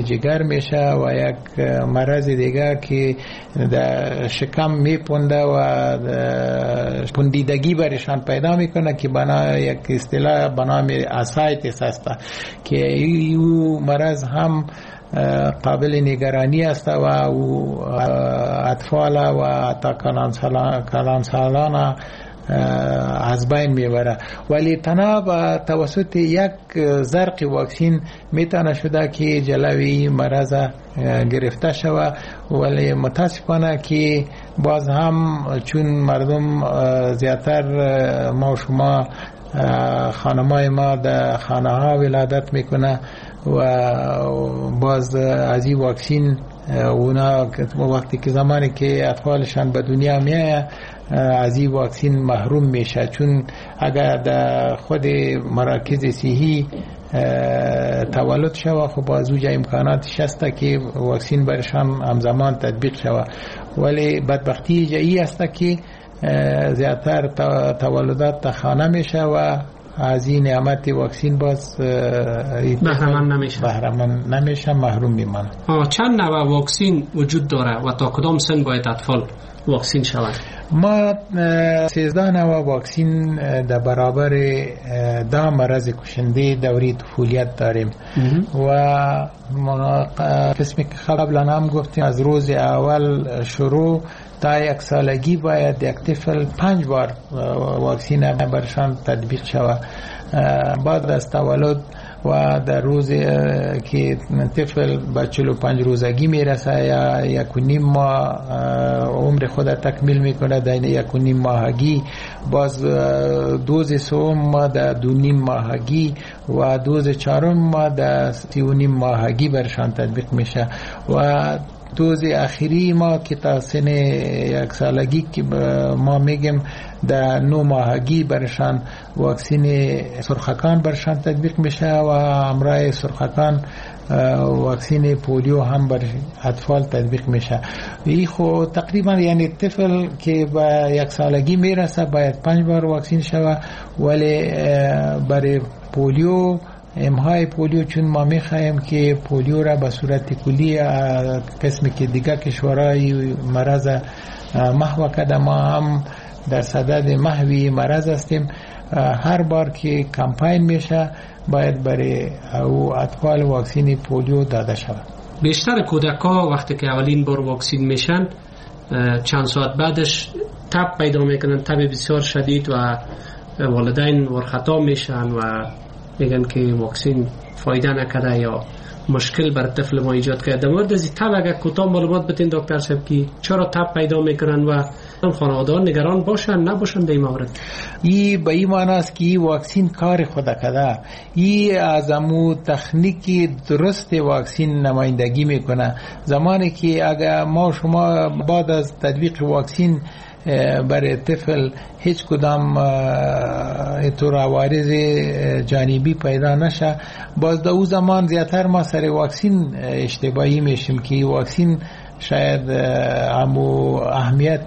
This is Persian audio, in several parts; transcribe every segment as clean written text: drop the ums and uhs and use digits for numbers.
جگر میشه و یک مرض دیگر که در شکم میپونده و پوندیدگی برشان پیدا میکنه که بنا یک اصطلاح به نام اسایتس است که این مرض هم قابل نگرانی است و اطفال و حتی کلان سالان از بین میبره. ولی تنها با توسط یک زرق واکسین میتونه شده که جلوی مرض گرفته شود. ولی متاسفانه که باز هم چون مردم زیادتر ما و شما خانمای ما در خانه ها ولادت میکنه و باز از این واکسین اونا وقتی که زمانی که اطفالشان به دنیا میایه از این واکسین محروم میشه، چون اگر در خود مراکز صحی تولد شود خب از اوجه امکاناتش هست که واکسین برشان همزمان تطبیق شود. ولی بدبختی جایی است که زیادتر تولدات در خانه میشه و از این نعمت واکسین باز بهره‌مند نمیشه، محروم میمانه. چند نوع واکسین وجود داره و تا کدام سن باید اطفال واکسین شوند؟ ما 13 نوع واکسین در برابر 10 مرض کشنده دوره طفولیت داریم و قسمی که قبلا هم گفتیم از روز اول شروع تا 1 سالگی باید یک طفل 5 بار واکسین برشان تطبیق شود. بعد از تولد و در روز که طفل به 45 روزگی میرسه یا 1.5 ماه عمر خود تکمیل میکنه، در 1.5 ماهگی باز دوز سوم در 2.5 ماهگی و دوز چهارم در 3.5 ماهگی برشان تطبیق میشه و دوز اخیری ما که تا سن 1 سالگی که ما میگیم در 9 ماهگی برشان واکسین سرخکان برشان تطبیق میشه و همراه سرخکان واکسین پولیو هم بر اطفال تطبیق میشه. این خو تقریبا یعنی طفل که به 1 سالگی میرسه باید 5 بار واکسین شود. ولی برای پولیو امهای پولیو چون ما میخوایم که پولیو را به صورت کلی قسمی که دیگه کشورهای مرض محو کرده، ما هم در صدد محوی مرض هستیم. هر بار که کمپاین میشه باید برای او اطفال واکسین پولیو داده شود. بیشتر کودک‌ها وقتی که اولین بار واکسین میشن چند ساعت بعدش تب پیدا میکنن، تب بسیار شدید و والدین ورخطا میشن و میگن که واکسین فایده نکرده یا مشکل بر طفل ما ایجاد کرده. در مورد از تب اگر کوتاه معلومات بدین دکتر صاحب که چرا تب پیدا میکنن و خانواده‌ها نگران باشن نباشن در این مورد؟ این به این معنی است که این واکسین کار خود کرده، این از امو تکنیک درست واکسین نمایندگی میکنه. زمانی که اگر ما شما بعد از تطبیق واکسین برای طفل هیچ کدام طور عوارض جانبی پیدا نشه، باز در او زمان زیادتر ما سر واکسین اشتباهی میشیم که واکسین شاید امو اهمیت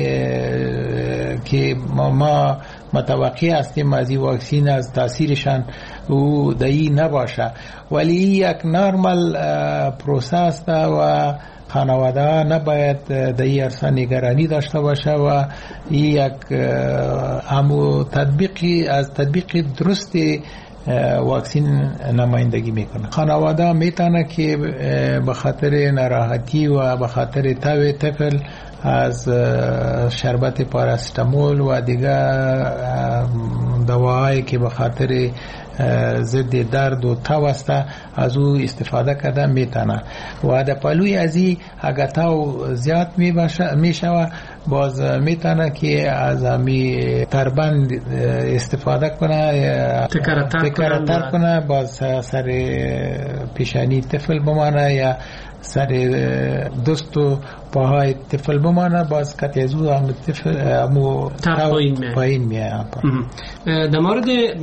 که ما متوقع هستیم از این واکسین از تاثیرشان او دایی نباشه. ولی یک نرمال پروسس ده و خانواده نباید در این عرصه نگرانی داشته باشه و یک امو تطبیقی از تطبیق درست واکسین نمایندگی میکنه. خانواده میتونه که به خاطر ناراحتی و به خاطر تب طفل از شربت پاراستامول و دیگر دواهایی که به خاطر ضد درد و تب است از او استفاده کرده میتونه و در پلوی از این اگر تب زیاد میشوه باز میتونه که از همی تربند استفاده کنه، تکراتر کنه، باز سر پیشانی طفل بمانه یا سر دست و پاهای طفل بمانه، باز کتی از او هم طفل پایین میه. در مورد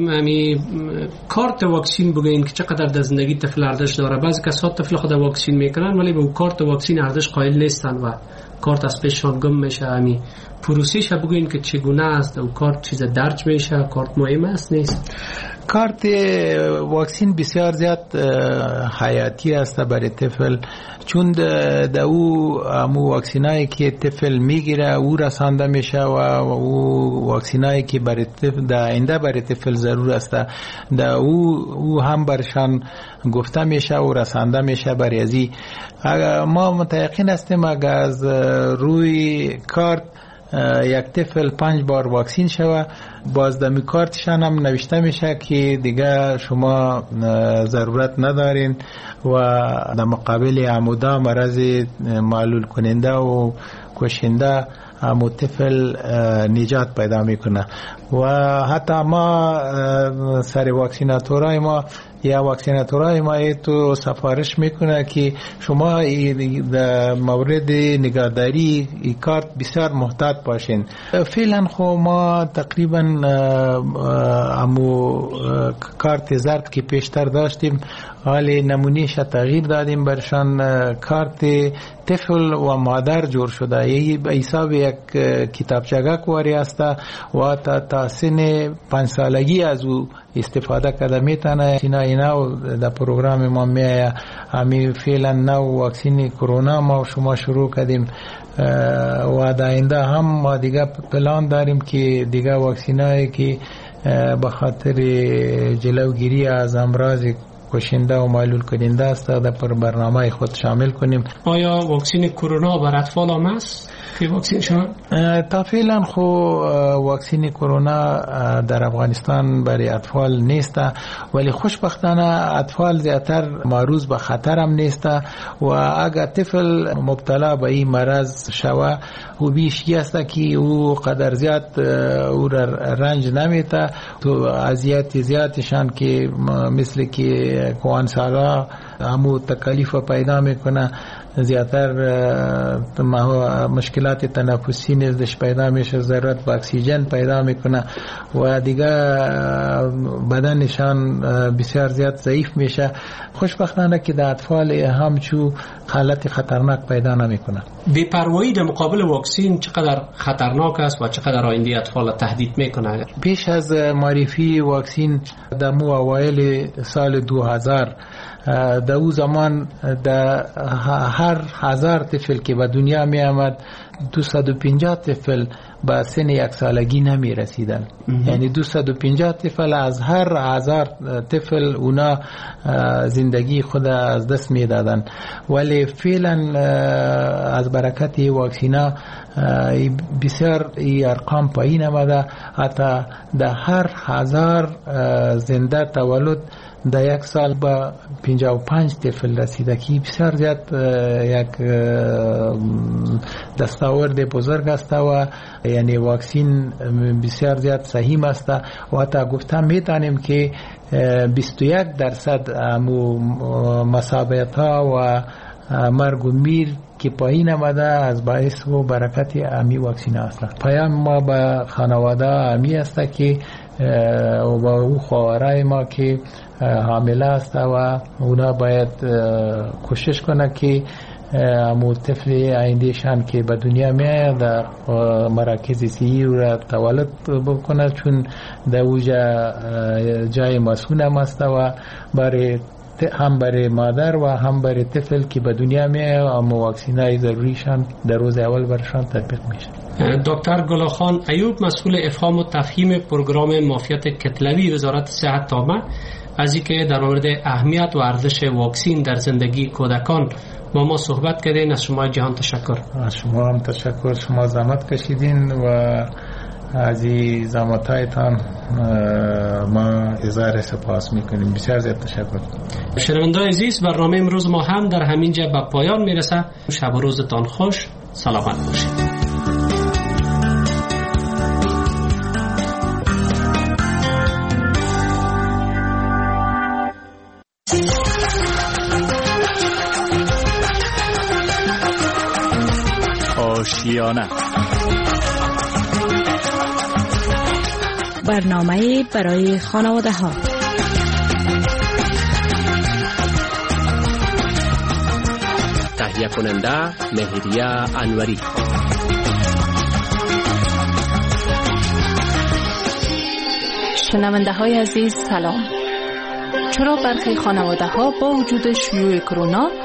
کارت واکسین بگوین که چقدر در زندگی طفل ارزش داره. بعضی کسا طفل خود واکسین میکنن ولی به کارت واکسین ارزش قائل نیستن و کارت از پیششان گم میشه. پروسش بگوین که چگونه است و کارت چیز درج میشه، کارت مهم است نیست؟ کارت واکسین بسیار زیاد حیاتی است برای طفل، چون در او واکسینایی که طفل میگیره او رسانده میشه و او واکسینایی که برای طفل در آینده برای طفل ضرور است در او هم برشان گفته میشه و رسانده میشه برای ازی. ما متيقن هستیم اگر از روی کارت یک طفل 5 بار واکسین شوه، باز دمی کارتشان هم نوشته میشه که دیگه شما ضرورت ندارین و در مقابل عمودا مرض معلول کننده و کشنده همو طفل نجات پیدا میکنه. و حتی ما سر واکسیناتورای ما یا واکسیناتورای ما تو سفارش میکنه که شما در مورد نگهداری این کارت بسیار محتاط باشین. فعلا خو ما تقریبا همو کارت زرد که پیشتر داشتیم حال نمونهش تغییر دادیم برشان کارت طفل و مادر جور شده. یه حساب یک کتابچه کواری است و تا سن 5 سالگی از او استفاده کرده میتونه. اینا در پروگرام ما میایه. همی فعلا نو واکسین کرونا ما شما شروع کردیم و در آینده هم ما دیگه پلان داریم که دیگه واکسینایی که به خاطر جلوگیری از امراض کشنده و معلول کننده است در برنامه خود شامل کنیم. آیا واکسین کرونا بر اطفال هم است که واکسین شما؟ تا فعلا خو واکسین کرونا در افغانستان برای اطفال نیست، ولی خوشبختانه اطفال زیادتر معرض به خطر هم نیست و اگر طفل مبتلا به این مرض شوه او بیشی است که او قدر زیاد او رنج نمیته. تو اذیت زیادشان که مثل که کوان سالا همو تکالیف پیدا میکنه، زیادتر مشکلات تنفسی نیزش پیدا میشه، ضرورت به اکسیژن پیدا میکنه و دیگه بدنشان بسیار زیاد ضعیف میشه. خوشبختانه که در اطفال همچو حالت خطرناک پیدا نمیکنه. بی‌پروایی در مقابل واکسین چقدر خطرناک است و چقدر آینده اطفال تهدید میکنه؟ پیش از معرفی واکسین در اوایل سال 2000 در او زمان در هر 1000 طفل که به دنیا می آمد 250 طفل به سن 1 سالگی نمی رسیدن. یعنی 250 طفل از هر 1000 طفل اونا زندگی خود از دست می دادن. ولی فعلا از برکت واکسینا بسیار ای ارقام پایین آمده. حتی در هر 1000 زنده تولد در 1 سال با 55 طفل رسیده که بسیار زیاد یک دستاورد بزرگ است و یعنی واکسین بسیار زیاد سهیم است و حتی گفتم میتونیم که 21% مصابیت ها و مرگ و میر که پایین آمده از باعث و برکت امی واکسین است. پیام ما به خانواده امی است که و با او خواهرای ما که حامله است و اونا باید کوشش کنه که امو طفل آیندهشان که به دنیا میاد در مراکز صحی را تولد بکنه، چون در اوجا جای مسئول هم است و برای هم برای مادر و هم برای طفل که به دنیا میاد اما واکسینای ضروریشان در روز اول برشان تطبیق میشه. دکتر گلاخان ایوب، مسئول افهام و تفهیم پروگرام معافیت کتلوی وزارت صحت تامه، از اینکه در مورد اهمیت و ارزش واکسین در زندگی کودکان با ما صحبت کردین، از شما جهان تشکر. از شما هم تشکر، شما زحمت کشیدین و از این زحمتایتان ما اظهار سپاس میکنیم. بسیار زیاد تشکر. شنوندگان عزیز، برنامه امروز ما هم در همینجا به پایان میرسه. شب و روزتان خوش، سلامت باشید. آشیانه، برنامه برای خانواده ها. تهیه کننده مهریه انوری. شنونده های عزیز سلام. چرا برخی خانواده ها با وجود شیوع کرونا